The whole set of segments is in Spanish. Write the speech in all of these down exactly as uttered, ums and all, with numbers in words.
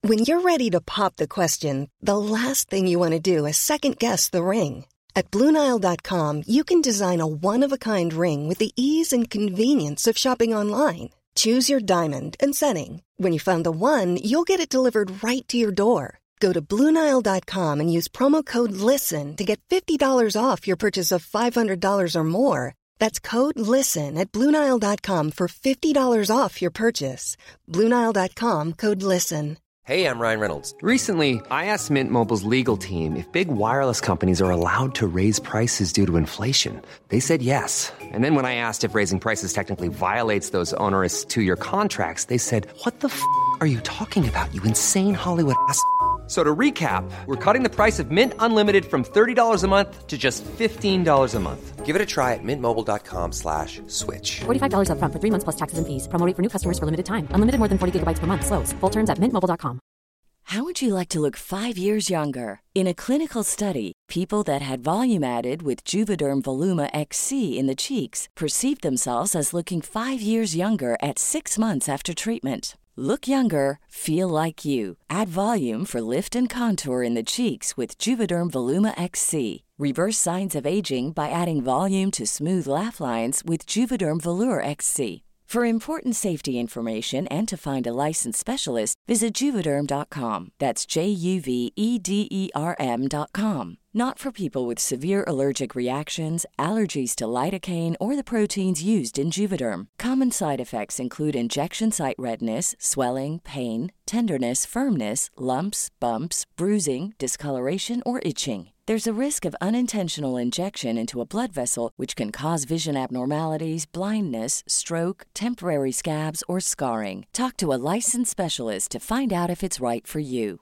When you're ready to pop the question, the last thing you want to do is second-guess the ring. At Blue Nile dot com, you can design a one-of-a-kind ring with the ease and convenience of shopping online. Choose your diamond and setting. When you find the one, you'll get it delivered right to your door. Go to Blue Nile dot com and use promo code LISTEN to get fifty dollars off your purchase of five hundred dollars or more. That's code LISTEN at Blue Nile dot com for fifty dollars off your purchase. Blue Nile dot com, code LISTEN. Hey, I'm Ryan Reynolds. Recently, I asked Mint Mobile's legal team if big wireless companies are allowed to raise prices due to inflation. They said yes. And then when I asked if raising prices technically violates those onerous two-year contracts, they said, what the f*** are you talking about, you insane Hollywood ass f- So to recap, we're cutting the price of Mint Unlimited from thirty dollars a month to just fifteen dollars a month. Give it a try at mintmobile.com slash switch. forty-five dollars up front for three months plus taxes and fees. Promo rate for new customers for limited time. Unlimited more than forty gigabytes per month. Slows full terms at mint mobile dot com. How would you like to look five years younger? In a clinical study, people that had volume added with Juvederm Voluma X C in the cheeks perceived themselves as looking five years younger at six months after treatment. Look younger, feel like you. Add volume for lift and contour in the cheeks with Juvederm Voluma X C. Reverse signs of aging by adding volume to smooth laugh lines with Juvederm Volure X C. For important safety information and to find a licensed specialist, visit Juvederm dot com. That's J U V E D E R M dot com. Not for people with severe allergic reactions, allergies to lidocaine, or the proteins used in Juvederm. Common side effects include injection site redness, swelling, pain, tenderness, firmness, lumps, bumps, bruising, discoloration, or itching. There's a risk of unintentional injection into a blood vessel, which can cause vision abnormalities, blindness, stroke, temporary scabs, or scarring. Talk to a licensed specialist to find out if it's right for you.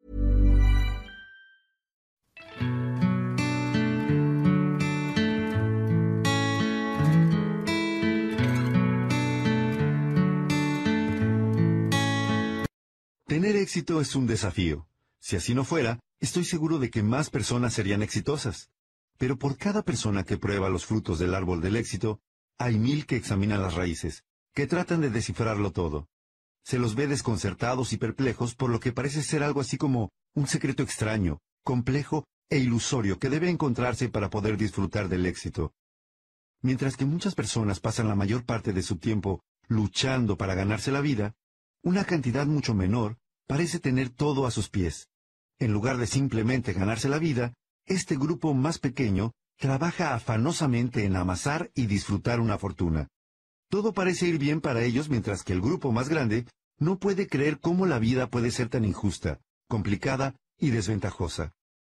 Tener éxito es un desafío. Si así no fuera, estoy seguro de que más personas serían exitosas. Pero por cada persona que prueba los frutos del árbol del éxito, hay mil que examinan las raíces, que tratan de descifrarlo todo. Se los ve desconcertados y perplejos por lo que parece ser algo así como un secreto extraño, complejo e ilusorio que debe encontrarse para poder disfrutar del éxito. Mientras que muchas personas pasan la mayor parte de su tiempo luchando para ganarse la vida, una cantidad mucho menor parece tener todo a sus pies. En lugar de simplemente ganarse la vida, este grupo más pequeño trabaja afanosamente en amasar y disfrutar una fortuna. Todo parece ir bien para ellos mientras que el grupo más grande no puede creer cómo la vida puede ser tan injusta, complicada y desventajosa.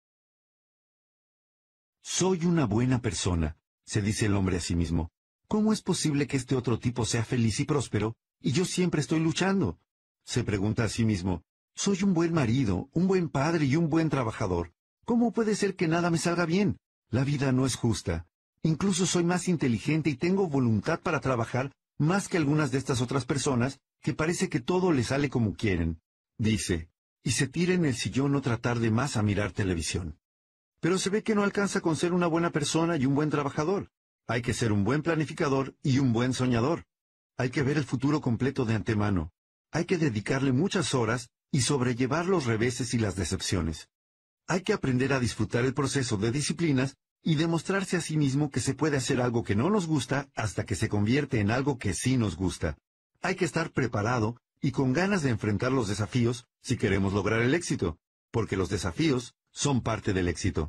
Soy una buena persona, se dice el hombre a sí mismo. ¿Cómo es posible que este otro tipo sea feliz y próspero y yo siempre estoy luchando? Se pregunta a sí mismo. Soy un buen marido, un buen padre y un buen trabajador. ¿Cómo puede ser que nada me salga bien? La vida no es justa. Incluso soy más inteligente y tengo voluntad para trabajar más que algunas de estas otras personas que parece que todo les sale como quieren, dice, y se tira en el sillón o tratar de más a mirar televisión. Pero se ve que no alcanza con ser una buena persona y un buen trabajador. Hay que ser un buen planificador y un buen soñador. Hay que ver el futuro completo de antemano. Hay que dedicarle muchas horas y sobrellevar los reveses y las decepciones. Hay que aprender a disfrutar el proceso de disciplinas y demostrarse a sí mismo que se puede hacer algo que no nos gusta hasta que se convierte en algo que sí nos gusta. Hay que estar preparado y con ganas de enfrentar los desafíos si queremos lograr el éxito, porque los desafíos son parte del éxito.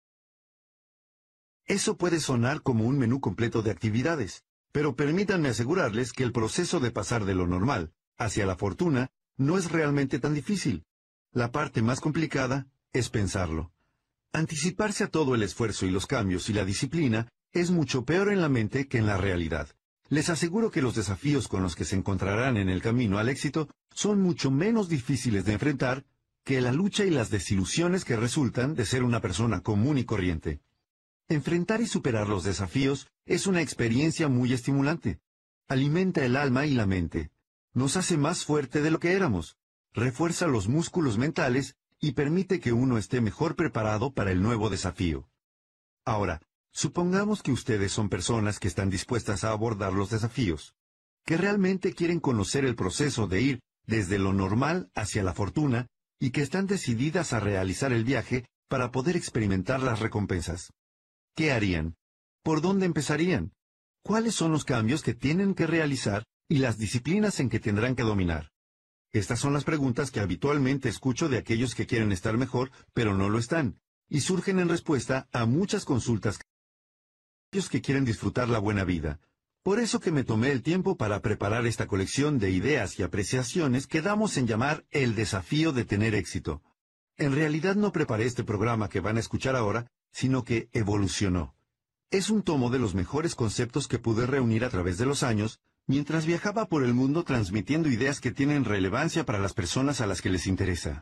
Eso puede sonar como un menú completo de actividades, pero permítanme asegurarles que el proceso de pasar de lo normal hacia la fortuna no es realmente tan difícil. La parte más complicada es pensarlo. Anticiparse a todo el esfuerzo y los cambios y la disciplina es mucho peor en la mente que en la realidad. Les aseguro que los desafíos con los que se encontrarán en el camino al éxito son mucho menos difíciles de enfrentar que la lucha y las desilusiones que resultan de ser una persona común y corriente. Enfrentar y superar los desafíos es una experiencia muy estimulante. Alimenta el alma y la mente. Nos hace más fuerte de lo que éramos. Refuerza los músculos mentales y permite que uno esté mejor preparado para el nuevo desafío. Ahora, supongamos que ustedes son personas que están dispuestas a abordar los desafíos, que realmente quieren conocer el proceso de ir desde lo normal hacia la fortuna, y que están decididas a realizar el viaje para poder experimentar las recompensas. ¿Qué harían? ¿Por dónde empezarían? ¿Cuáles son los cambios que tienen que realizar y las disciplinas en que tendrán que dominar? Estas son las preguntas que habitualmente escucho de aquellos que quieren estar mejor, pero no lo están, y surgen en respuesta a muchas consultas de aquellos que quieren disfrutar la buena vida. Por eso que me tomé el tiempo para preparar esta colección de ideas y apreciaciones que damos en llamar el desafío de tener éxito. En realidad no preparé este programa que van a escuchar ahora, sino que evolucionó. Es un tomo de los mejores conceptos que pude reunir a través de los años, mientras viajaba por el mundo transmitiendo ideas que tienen relevancia para las personas a las que les interesa.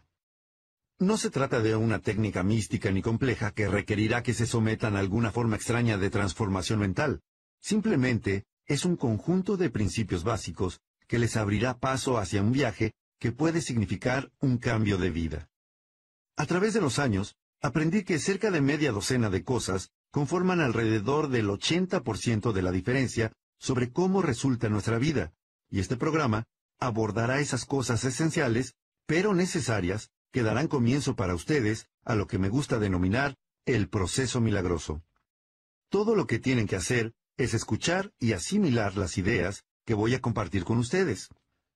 No se trata de una técnica mística ni compleja que requerirá que se sometan a alguna forma extraña de transformación mental. Simplemente es un conjunto de principios básicos que les abrirá paso hacia un viaje que puede significar un cambio de vida. A través de los años, aprendí que cerca de media docena de cosas conforman alrededor del ochenta por ciento de la diferencia sobre cómo resulta nuestra vida, y este programa abordará esas cosas esenciales, pero necesarias, que darán comienzo para ustedes a lo que me gusta denominar el proceso milagroso. Todo lo que tienen que hacer es escuchar y asimilar las ideas que voy a compartir con ustedes.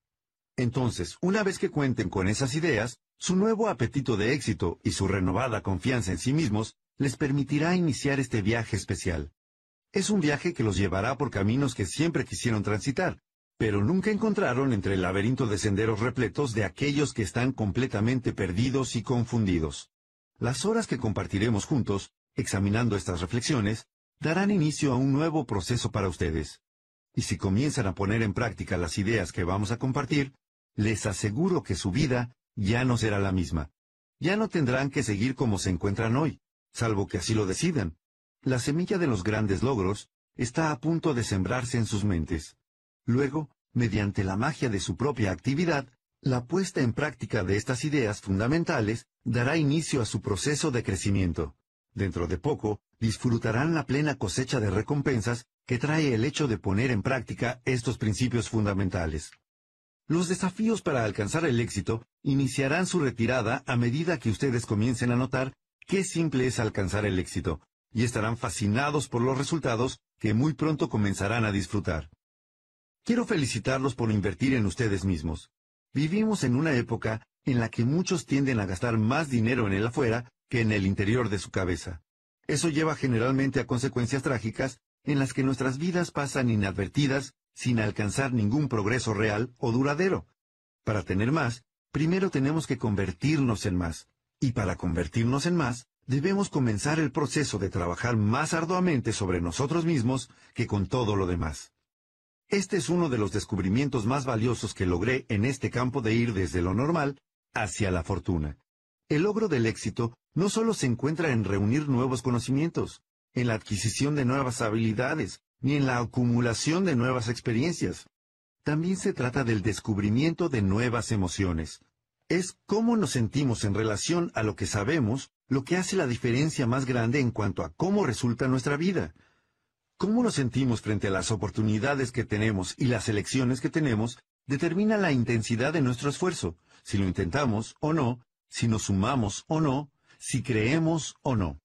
Entonces, una vez que cuenten con esas ideas, su nuevo apetito de éxito y su renovada confianza en sí mismos les permitirá iniciar este viaje especial. Es un viaje que los llevará por caminos que siempre quisieron transitar, pero nunca encontraron entre el laberinto de senderos repletos de aquellos que están completamente perdidos y confundidos. Las horas que compartiremos juntos, examinando estas reflexiones, darán inicio a un nuevo proceso para ustedes. Y si comienzan a poner en práctica las ideas que vamos a compartir, les aseguro que su vida ya no será la misma. Ya no tendrán que seguir como se encuentran hoy, salvo que así lo decidan. La semilla de los grandes logros está a punto de sembrarse en sus mentes. Luego, mediante la magia de su propia actividad, la puesta en práctica de estas ideas fundamentales dará inicio a su proceso de crecimiento. Dentro de poco, disfrutarán la plena cosecha de recompensas que trae el hecho de poner en práctica estos principios fundamentales. Los desafíos para alcanzar el éxito iniciarán su retirada a medida que ustedes comiencen a notar qué simple es alcanzar el éxito, y estarán fascinados por los resultados que muy pronto comenzarán a disfrutar. Quiero felicitarlos por invertir en ustedes mismos. Vivimos en una época en la que muchos tienden a gastar más dinero en el afuera que en el interior de su cabeza. Eso lleva generalmente a consecuencias trágicas en las que nuestras vidas pasan inadvertidas sin alcanzar ningún progreso real o duradero. Para tener más, primero tenemos que convertirnos en más. Y para convertirnos en más, debemos comenzar el proceso de trabajar más arduamente sobre nosotros mismos que con todo lo demás. Este es uno de los descubrimientos más valiosos que logré en este campo de ir desde lo normal hacia la fortuna. El logro del éxito no solo se encuentra en reunir nuevos conocimientos, en la adquisición de nuevas habilidades, ni en la acumulación de nuevas experiencias. También se trata del descubrimiento de nuevas emociones. Es cómo nos sentimos en relación a lo que sabemos, lo que hace la diferencia más grande en cuanto a cómo resulta nuestra vida. Cómo nos sentimos frente a las oportunidades que tenemos y las elecciones que tenemos determina la intensidad de nuestro esfuerzo, si lo intentamos o no, si nos sumamos o no, si creemos o no.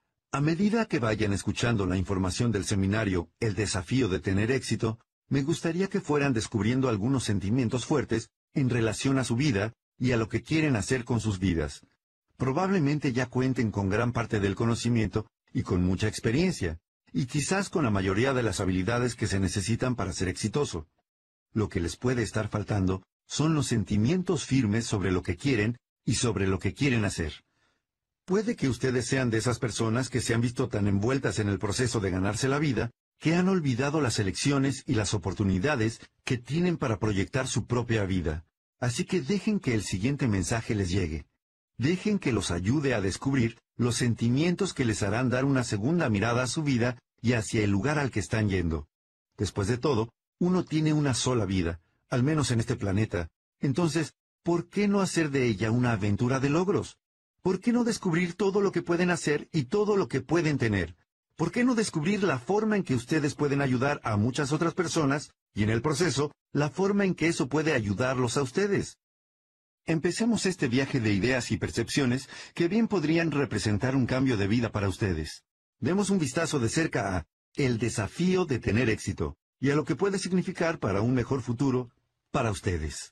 A medida que vayan escuchando la información del seminario El desafío de tener éxito, me gustaría que fueran descubriendo algunos sentimientos fuertes en relación a su vida y a lo que quieren hacer con sus vidas. Probablemente ya cuenten con gran parte del conocimiento y con mucha experiencia, y quizás con la mayoría de las habilidades que se necesitan para ser exitoso. Lo que les puede estar faltando son los sentimientos firmes sobre lo que quieren y sobre lo que quieren hacer. Puede que ustedes sean de esas personas que se han visto tan envueltas en el proceso de ganarse la vida, que han olvidado las elecciones y las oportunidades que tienen para proyectar su propia vida. Así que dejen que el siguiente mensaje les llegue. Dejen que los ayude a descubrir los sentimientos que les harán dar una segunda mirada a su vida y hacia el lugar al que están yendo. Después de todo, uno tiene una sola vida, al menos en este planeta. Entonces, ¿por qué no hacer de ella una aventura de logros? ¿Por qué no descubrir todo lo que pueden hacer y todo lo que pueden tener? ¿Por qué no descubrir la forma en que ustedes pueden ayudar a muchas otras personas y en el proceso, la forma en que eso puede ayudarlos a ustedes. Empecemos este viaje de ideas y percepciones que bien podrían representar un cambio de vida para ustedes. Demos un vistazo de cerca a el desafío de tener éxito y a lo que puede significar para un mejor futuro para ustedes.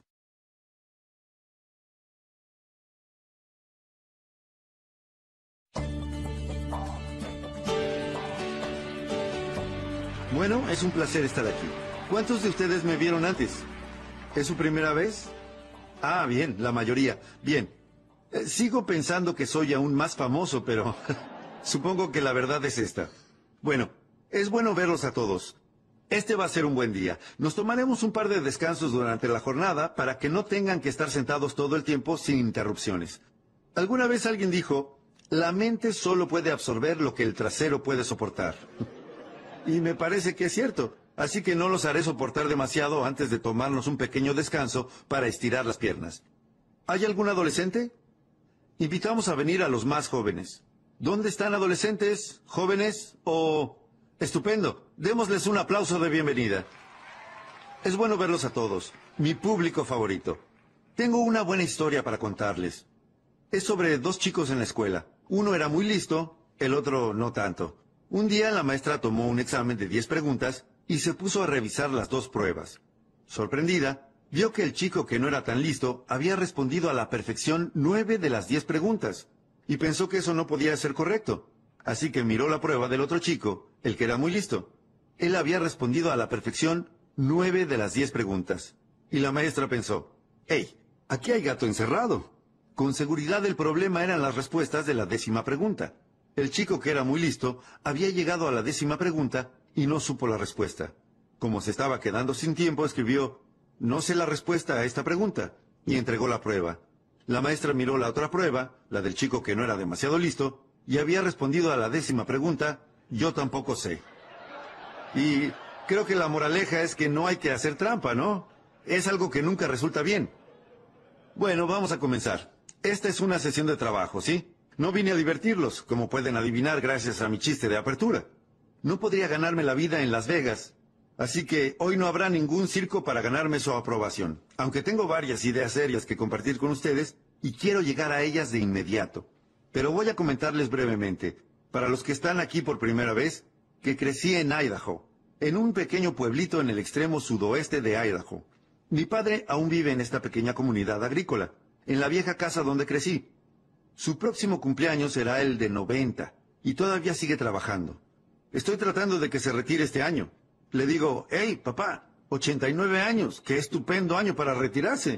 Bueno, es un placer estar aquí. ¿Cuántos de ustedes me vieron antes? ¿Es su primera vez? Ah, bien, la mayoría. Bien. Eh, sigo pensando que soy aún más famoso, pero supongo que la verdad es esta. Bueno, es bueno verlos a todos. Este va a ser un buen día. Nos tomaremos un par de descansos durante la jornada para que no tengan que estar sentados todo el tiempo sin interrupciones. Alguna vez alguien dijo, la mente solo puede absorber lo que el trasero puede soportar. Y me parece que es cierto, así que no los haré soportar demasiado antes de tomarnos un pequeño descanso para estirar las piernas. ¿Hay algún adolescente? Invitamos a venir a los más jóvenes. ¿Dónde están adolescentes, jóvenes o...? Estupendo, démosles un aplauso de bienvenida. Es bueno verlos a todos, mi público favorito. Tengo una buena historia para contarles. Es sobre dos chicos en la escuela. Uno era muy listo, el otro no tanto. Un día la maestra tomó un examen de diez preguntas y se puso a revisar las dos pruebas. Sorprendida, vio que el chico que no era tan listo había respondido a la perfección nueve de las diez preguntas, y pensó que eso no podía ser correcto. Así que miró la prueba del otro chico, el que era muy listo. Él había respondido a la perfección nueve de las diez preguntas. Y la maestra pensó, «¡Hey! Aquí hay gato encerrado». Con seguridad el problema eran las respuestas de la décima pregunta. El chico que era muy listo había llegado a la décima pregunta y no supo la respuesta. Como se estaba quedando sin tiempo, escribió, «No sé la respuesta a esta pregunta», y entregó la prueba. La maestra miró la otra prueba, la del chico que no era demasiado listo, y había respondido a la décima pregunta, «Yo tampoco sé». Y creo que la moraleja es que no hay que hacer trampa, ¿no? Es algo que nunca resulta bien. Bueno, vamos a comenzar. Esta es una sesión de trabajo, ¿sí? No vine a divertirlos, como pueden adivinar gracias a mi chiste de apertura. No podría ganarme la vida en Las Vegas, así que hoy no habrá ningún circo para ganarme su aprobación, aunque tengo varias ideas serias que compartir con ustedes y quiero llegar a ellas de inmediato. Pero voy a comentarles brevemente, para los que están aquí por primera vez, que crecí en Idaho, en un pequeño pueblito en el extremo sudoeste de Idaho. Mi padre aún vive en esta pequeña comunidad agrícola, en la vieja casa donde crecí. Su próximo cumpleaños será el de noventa, y todavía sigue trabajando. Estoy tratando de que se retire este año. Le digo, «Hey, papá, ochenta y nueve años, qué estupendo año para retirarse».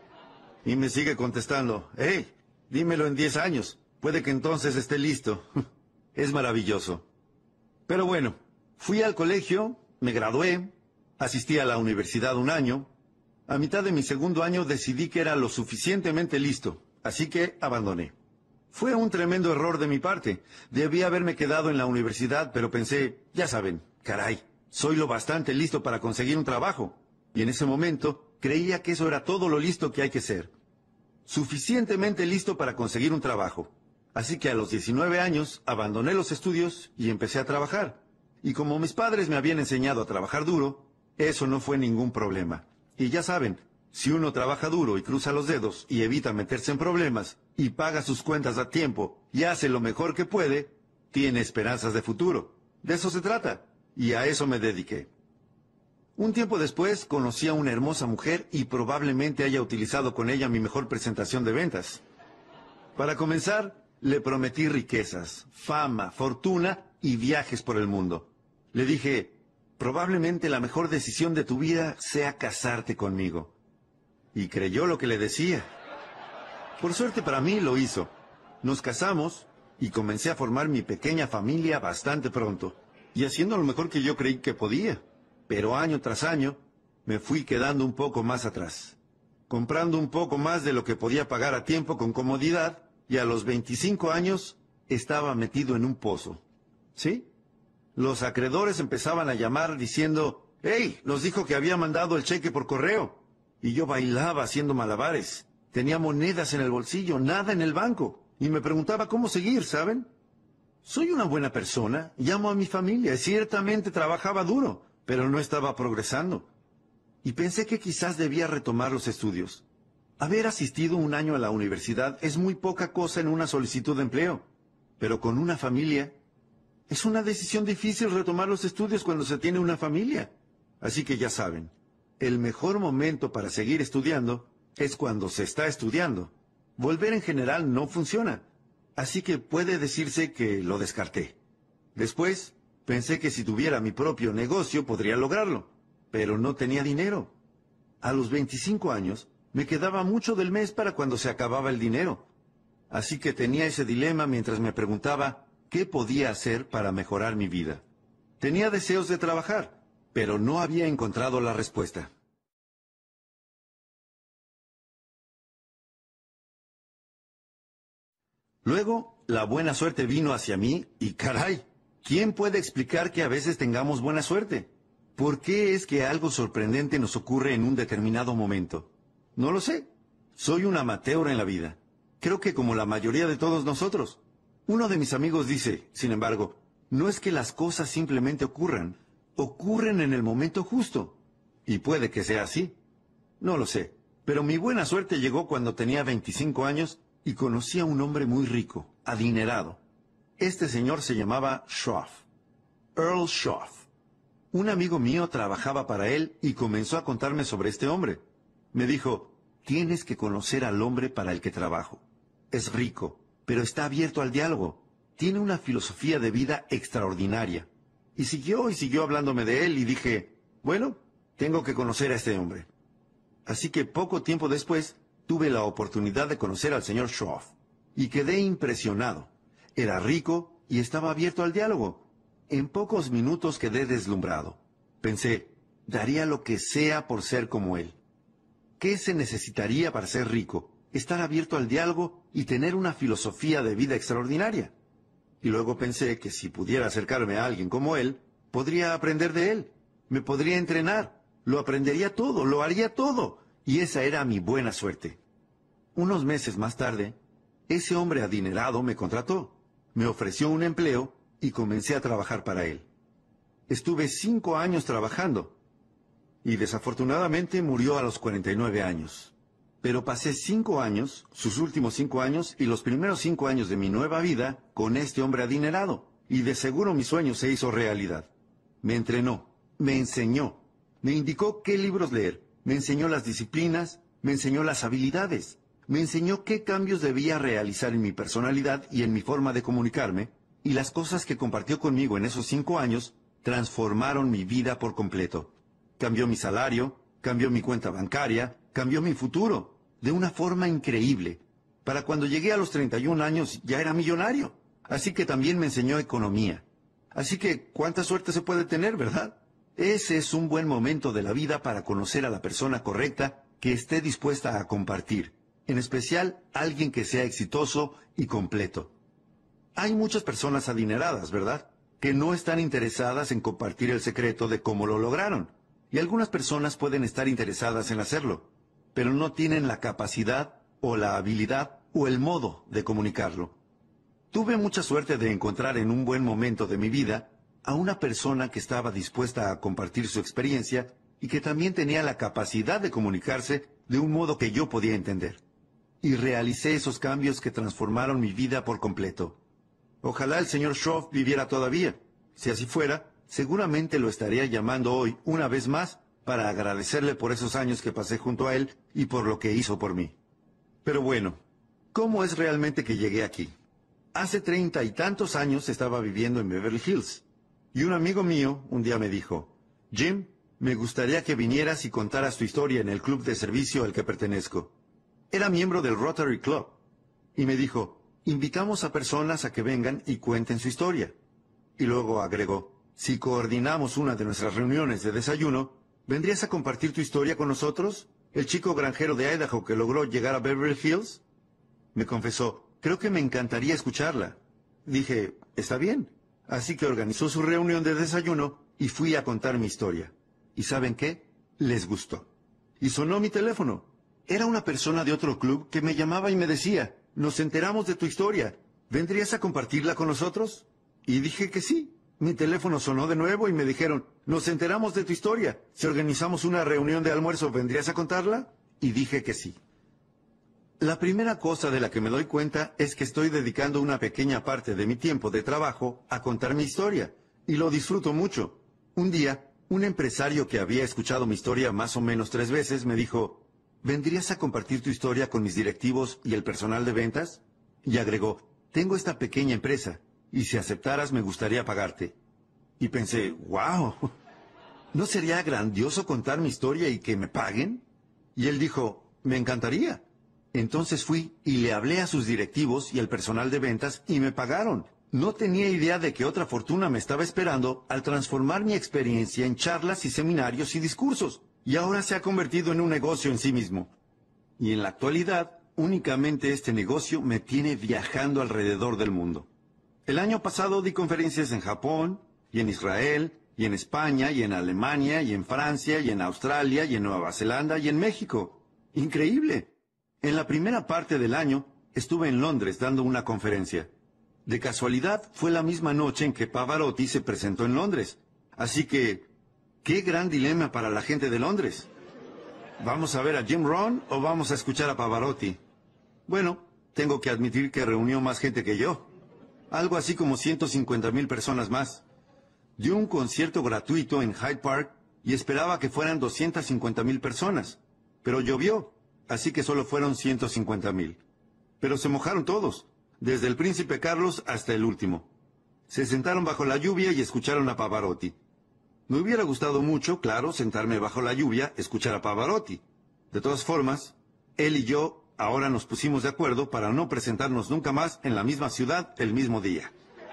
Y me sigue contestando, «Hey, dímelo en diez años, puede que entonces esté listo». Es maravilloso. Pero bueno, fui al colegio, me gradué, asistí a la universidad un año. A mitad de mi segundo año decidí que era lo suficientemente listo, así que abandoné. Fue un tremendo error de mi parte. Debí haberme quedado en la universidad, pero pensé, ya saben, caray, soy lo bastante listo para conseguir un trabajo. Y en ese momento creía que eso era todo lo listo que hay que ser. Suficientemente listo para conseguir un trabajo. Así que a los diecinueve años abandoné los estudios y empecé a trabajar. Y como mis padres me habían enseñado a trabajar duro, eso no fue ningún problema. Y ya saben, si uno trabaja duro y cruza los dedos y evita meterse en problemas y paga sus cuentas a tiempo y hace lo mejor que puede, tiene esperanzas de futuro. De eso se trata, y a eso me dediqué. Un tiempo después conocí a una hermosa mujer y probablemente haya utilizado con ella mi mejor presentación de ventas. Para comenzar, le prometí riquezas, fama, fortuna y viajes por el mundo. Le dije, probablemente la mejor decisión de tu vida sea casarte conmigo. Y creyó lo que le decía. Por suerte para mí lo hizo. Nos casamos y comencé a formar mi pequeña familia bastante pronto, y haciendo lo mejor que yo creí que podía. Pero año tras año me fui quedando un poco más atrás, comprando un poco más de lo que podía pagar a tiempo con comodidad, y a los veinticinco años estaba metido en un pozo. ¿Sí? Los acreedores empezaban a llamar diciendo, «¡Hey! Nos dijo que había mandado el cheque por correo». Y yo bailaba haciendo malabares. Tenía monedas en el bolsillo, nada en el banco. Y me preguntaba cómo seguir, ¿saben? Soy una buena persona, llamo a mi familia, y ciertamente trabajaba duro, pero no estaba progresando. y pensé que quizás debía retomar los estudios. Haber asistido un año a la universidad es muy poca cosa en una solicitud de empleo, pero con una familia es una decisión difícil retomar los estudios cuando se tiene una familia. Así que ya saben, el mejor momento para seguir estudiando es cuando se está estudiando. Volver en general no funciona, así que puede decirse que lo descarté. Después, pensé que si tuviera mi propio negocio podría lograrlo, pero no tenía dinero. A los veinticinco años, me quedaba mucho del mes para cuando se acababa el dinero. Así que tenía ese dilema mientras me preguntaba qué podía hacer para mejorar mi vida. Tenía deseos de trabajar, pero no había encontrado la respuesta. Luego, la buena suerte vino hacia mí y caray, ¿quién puede explicar que a veces tengamos buena suerte? ¿Por qué es que algo sorprendente nos ocurre en un determinado momento? No lo sé. Soy un amateur en la vida. Creo que como la mayoría de todos nosotros. Uno de mis amigos dice, sin embargo, no es que las cosas simplemente ocurran, ocurren en el momento justo. Y puede que sea así. No lo sé, pero mi buena suerte llegó cuando tenía veinticinco años y conocí a un hombre muy rico, adinerado. Este señor se llamaba Schroff, Earl Schroff. Un amigo mío trabajaba para él y comenzó a contarme sobre este hombre. Me dijo, tienes que conocer al hombre para el que trabajo. Es rico, pero está abierto al diálogo. Tiene una filosofía de vida extraordinaria. Y siguió y siguió hablándome de él y dije, bueno, tengo que conocer a este hombre. Así que poco tiempo después tuve la oportunidad de conocer al señor Schroff y quedé impresionado. Era rico y estaba abierto al diálogo. En pocos minutos quedé deslumbrado. Pensé, daría lo que sea por ser como él. ¿Qué se necesitaría para ser rico? Estar abierto al diálogo y tener una filosofía de vida extraordinaria. Y luego pensé que si pudiera acercarme a alguien como él, podría aprender de él. Me podría entrenar. Lo aprendería todo, lo haría todo. Y esa era mi buena suerte. Unos meses más tarde, ese hombre adinerado me contrató. Me ofreció un empleo y comencé a trabajar para él. Estuve cinco años trabajando y desafortunadamente murió a los cuarenta y nueve años. Pero pasé cinco años, sus últimos cinco años y los primeros cinco años de mi nueva vida con este hombre adinerado y de seguro mi sueño se hizo realidad. Me entrenó, me enseñó, me indicó qué libros leer, me enseñó las disciplinas, me enseñó las habilidades, me enseñó qué cambios debía realizar en mi personalidad y en mi forma de comunicarme, y las cosas que compartió conmigo en esos cinco años transformaron mi vida por completo. Cambió mi salario, cambió mi cuenta bancaria, cambió mi futuro, de una forma increíble. Para cuando llegué a los treinta y un años ya era millonario, así que también me enseñó economía. Así que, ¿cuánta suerte se puede tener, verdad? Ese es un buen momento de la vida para conocer a la persona correcta que esté dispuesta a compartir, en especial alguien que sea exitoso y completo. Hay muchas personas adineradas, ¿verdad?, que no están interesadas en compartir el secreto de cómo lo lograron. Y algunas personas pueden estar interesadas en hacerlo, pero no tienen la capacidad o la habilidad o el modo de comunicarlo. Tuve mucha suerte de encontrar en un buen momento de mi vida a una persona que estaba dispuesta a compartir su experiencia y que también tenía la capacidad de comunicarse de un modo que yo podía entender. Y realicé esos cambios que transformaron mi vida por completo. Ojalá el señor Schroff viviera todavía. Si así fuera, seguramente lo estaría llamando hoy una vez más para agradecerle por esos años que pasé junto a él y por lo que hizo por mí. Pero bueno, ¿cómo es realmente que llegué aquí? Hace treinta y tantos años estaba viviendo en Beverly Hills. Y un amigo mío un día me dijo, Jim, me gustaría que vinieras y contaras tu historia en el club de servicio al que pertenezco. Era miembro del Rotary Club. Y me dijo, invitamos a personas a que vengan y cuenten su historia. Y luego agregó, si coordinamos una de nuestras reuniones de desayuno, ¿vendrías a compartir tu historia con nosotros? ¿El chico granjero de Idaho que logró llegar a Beverly Hills? Me confesó, creo que me encantaría escucharla. Dije, está bien. Así que organizó su reunión de desayuno y fui a contar mi historia. ¿Y saben qué? Les gustó. Y sonó mi teléfono. Era una persona de otro club que me llamaba y me decía, nos enteramos de tu historia. ¿Vendrías a compartirla con nosotros? Y dije que sí. Mi teléfono sonó de nuevo y me dijeron, nos enteramos de tu historia. Si organizamos una reunión de almuerzo, ¿vendrías a contarla? Y dije que sí. La primera cosa de la que me doy cuenta es que estoy dedicando una pequeña parte de mi tiempo de trabajo a contar mi historia. Y lo disfruto mucho. Un día, un empresario que había escuchado mi historia más o menos tres veces me dijo, ¿vendrías a compartir tu historia con mis directivos y el personal de ventas? Y agregó, tengo esta pequeña empresa, y si aceptaras me gustaría pagarte. Y pensé, wow, ¿no sería grandioso contar mi historia y que me paguen? Y él dijo, me encantaría. Entonces fui y le hablé a sus directivos y al personal de ventas y me pagaron. No tenía idea de que otra fortuna me estaba esperando al transformar mi experiencia en charlas y seminarios y discursos. Y ahora se ha convertido en un negocio en sí mismo. Y en la actualidad, únicamente este negocio me tiene viajando alrededor del mundo. El año pasado di conferencias en Japón, y en Israel, y en España, y en Alemania, y en Francia, y en Australia, y en Nueva Zelanda, y en México. ¡Increíble! En la primera parte del año estuve en Londres dando una conferencia. De casualidad, fue la misma noche en que Pavarotti se presentó en Londres. Así que, ¡qué gran dilema para la gente de Londres! ¿Vamos a ver a Jim Rohn o vamos a escuchar a Pavarotti? Bueno, tengo que admitir que reunió más gente que yo. Algo así como ciento cincuenta mil personas más. Dio un concierto gratuito en Hyde Park y esperaba que fueran doscientas cincuenta mil personas. Pero llovió, así que solo fueron ciento cincuenta mil. Pero se mojaron todos, desde el príncipe Carlos hasta el último. Se sentaron bajo la lluvia y escucharon a Pavarotti. Me hubiera gustado mucho, claro, sentarme bajo la lluvia, escuchar a Pavarotti. De todas formas, él y yo ahora nos pusimos de acuerdo para no presentarnos nunca más en la misma ciudad el mismo día.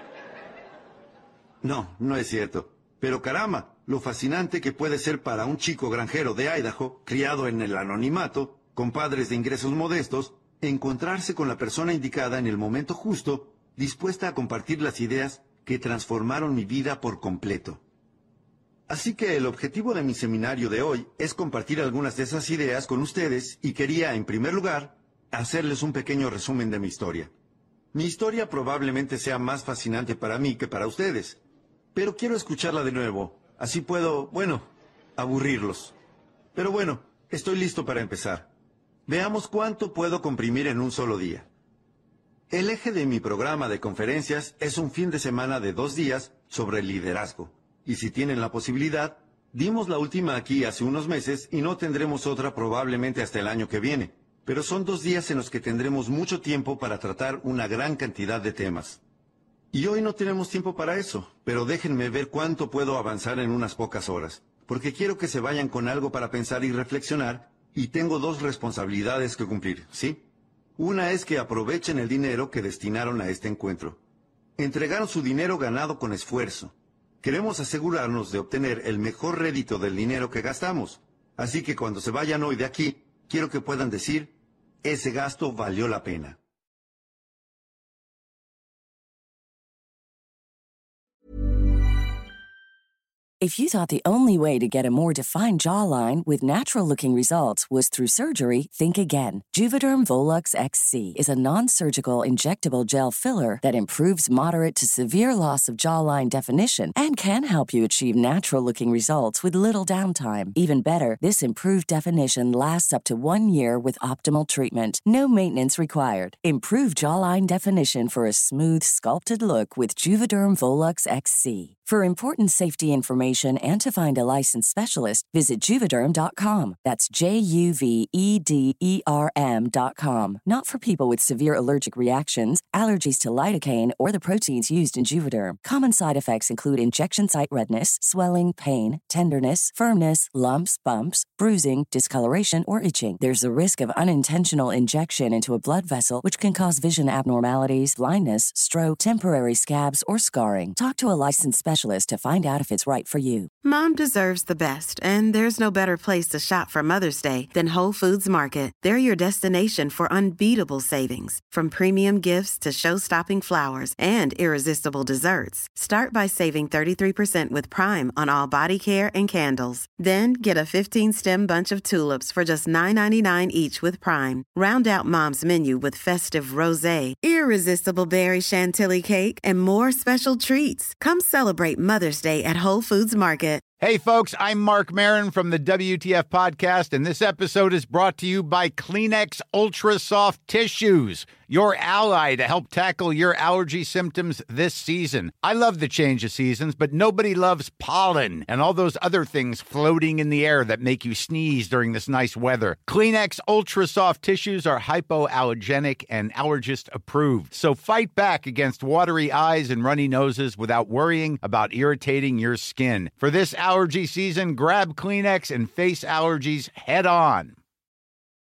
No, no es cierto. Pero caramba, lo fascinante que puede ser para un chico granjero de Idaho, criado en el anonimato, con padres de ingresos modestos, encontrarse con la persona indicada en el momento justo, dispuesta a compartir las ideas que transformaron mi vida por completo. Así que el objetivo de mi seminario de hoy es compartir algunas de esas ideas con ustedes y quería, en primer lugar, hacerles un pequeño resumen de mi historia. Mi historia probablemente sea más fascinante para mí que para ustedes, pero quiero escucharla de nuevo, así puedo, bueno, aburrirlos. Pero bueno, estoy listo para empezar. Veamos cuánto puedo comprimir en un solo día. El eje de mi programa de conferencias es un fin de semana de dos días sobre liderazgo. Y si tienen la posibilidad, dimos la última aquí hace unos meses y no tendremos otra probablemente hasta el año que viene. Pero son dos días en los que tendremos mucho tiempo para tratar una gran cantidad de temas. Y hoy no tenemos tiempo para eso, pero déjenme ver cuánto puedo avanzar en unas pocas horas, porque quiero que se vayan con algo para pensar y reflexionar, y tengo dos responsabilidades que cumplir, ¿sí? Una es que aprovechen el dinero que destinaron a este encuentro. Entregaron su dinero ganado con esfuerzo. Queremos asegurarnos de obtener el mejor rédito del dinero que gastamos. Así que cuando se vayan hoy de aquí, quiero que puedan decir, ese gasto valió la pena. If you thought the only way to get a more defined jawline with natural-looking results was through surgery, think again. Juvederm Volux X C is a non-surgical injectable gel filler that improves moderate to severe loss of jawline definition and can help you achieve natural-looking results with little downtime. Even better, this improved definition lasts up to one year with optimal treatment. No maintenance required. Improve jawline definition for a smooth, sculpted look with Juvederm Volux X C. For important safety information and to find a licensed specialist, visit Juvederm dot com. That's J U V E D E R M dot com. Not for people with severe allergic reactions, allergies to lidocaine, or the proteins used in Juvederm. Common side effects include injection site redness, swelling, pain, tenderness, firmness, lumps, bumps, bruising, discoloration, or itching. There's a risk of unintentional injection into a blood vessel, which can cause vision abnormalities, blindness, stroke, temporary scabs, or scarring. Talk to a licensed specialist to find out if it's right for you. Mom deserves the best, and there's no better place to shop for Mother's Day than Whole Foods Market. They're your destination for unbeatable savings, from premium gifts to show-stopping flowers and irresistible desserts. Start by saving thirty-three percent with Prime on all body care and candles. Then get a fifteen-stem bunch of tulips for just nine ninety-nine each with Prime. Round out Mom's menu with festive rosé, irresistible berry chantilly cake, and more special treats. Come celebrate celebrate Mother's Day at Whole Foods Market. Hey, folks, I'm Mark Maron from the W T F Podcast, and this episode is brought to you by Kleenex Ultra Soft Tissues, your ally to help tackle your allergy symptoms this season. I love the change of seasons, but nobody loves pollen and all those other things floating in the air that make you sneeze during this nice weather. Kleenex Ultra Soft Tissues are hypoallergenic and allergist approved, so fight back against watery eyes and runny noses without worrying about irritating your skin. For this allergy season, grab Kleenex and face allergies head on.